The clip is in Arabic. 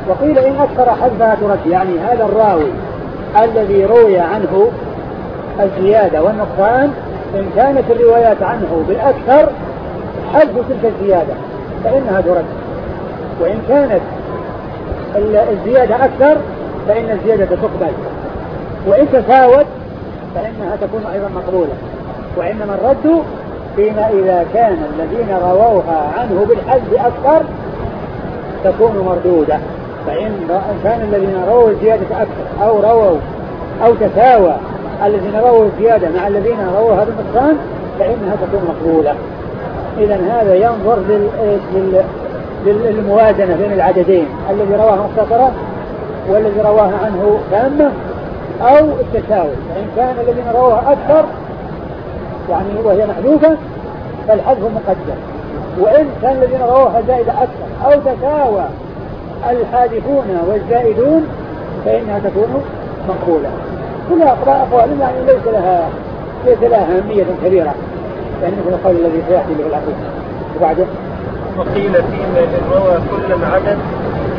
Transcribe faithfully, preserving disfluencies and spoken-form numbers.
وقيل إن أكثر حذفها ترد، يعني هذا الراوي الذي روي عنه الزيادة والنقصان إن كانت الروايات عنه بالأكثر حذف تلك الزيادة فإنها ترد، وإن كانت الزيادة أكثر فإن الزيادة تقبل، وإن تساوت فإنها تكون أيضا مقبولة. وإنما الرد فيما إذا كان الذين رووها عنه بالحذف أكثر تكون مردودة. فإن كان الذين رووا الزيادة أكثر أو رووا أو تساوى الذين رووا الزيادة مع الذين رووها بالنقصان فإنها تكون مقبولة. إذن هذا ينظر لل... لل... للموازنة بين العددين، الذي رواها مختصرة والذي رواها عنه تامة أو التساوي. فإن كان الذين رواها أكثر يعني وهي محذوفة فالحذف مقدم، وإن كان الذين رواها زائدة أكثر أو تساوى الحادثون والزائدون فإنها تكون مقبولة. كلها أقوال يعني ليس لها ليس لها أهمية كبيرة، يعني مثل القول الذي سيأتي له العقيد. وبعده وقيل فيما إن روى كل العدد